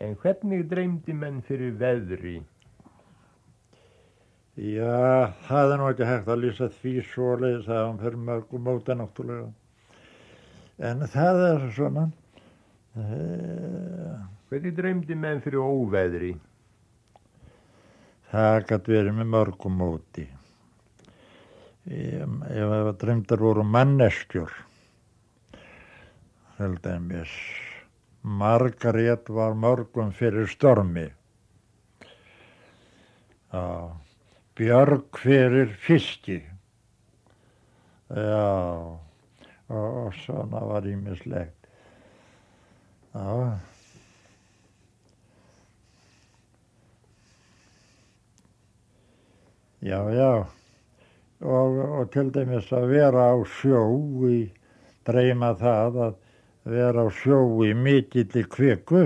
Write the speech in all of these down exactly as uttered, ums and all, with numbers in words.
En hvernig dreymdi menn fyrir veðri? Já, það er nú ekki hægt að lýsa því svoleiðis að hann fyrir mörgum móta náttúrulega. En það er svona. Uh, Hvernig dreymdi menn fyrir óveðri? Það gat verið með mörgum móti. Ef það dreymdar voru manneskjur. Til dæmis. Margrét var mörgum fyrir stormi. Já. Björg fyrir fiski. Já. Og, og svona var ýmislegt. Já. Já, já. Og, og til dæmis að vera á sjó í, dreyma það að vera á sjó í mikilli kviku,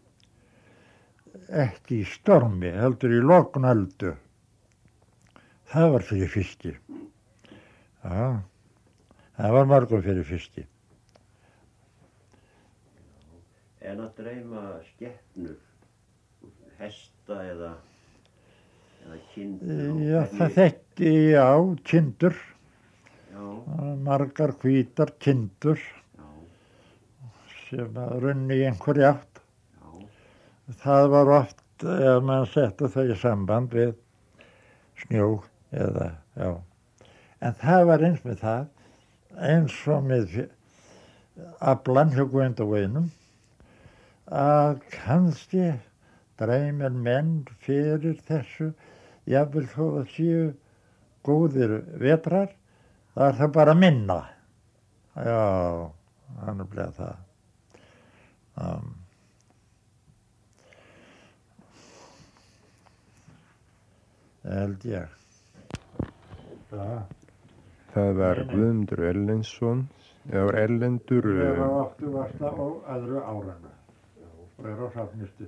ekki í stormi, heldur í lognöldu. Það var fyrir fiski. Já, það var mörgum fyrir fiski. En að dreyma skepnur, hesta eða eða kindur? Já, það þekki, já, kindur. Já. Margar hvítar kindur. Já. Sem að runni í einhverja átt. Já. Það var oft, ef maður setti þau í samband við snjó eða, já. En það var eins með það, eins og með aflan hjá Gvendaveginum, að kannski dreymir menn fyrir þessu, jafnvel þó að séu góðir vetrar, það er það bara minna. Já, hann er bleið það. Um. Held ég. Já. Það var Guðmundur Erlendsson, eða var Erlendur... Það var áttugasta og öðru árinu. Og er á safnistu.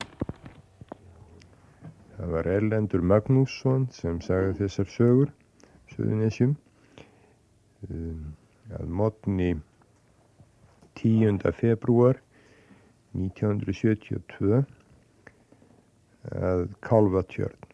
Það var Erlendur Magnússon sem sagði þessar sögur, Suðurnesjum, um, að morgni tíunda febrúar nítján hundruð sjötíu og tvö að Kálfatjörn.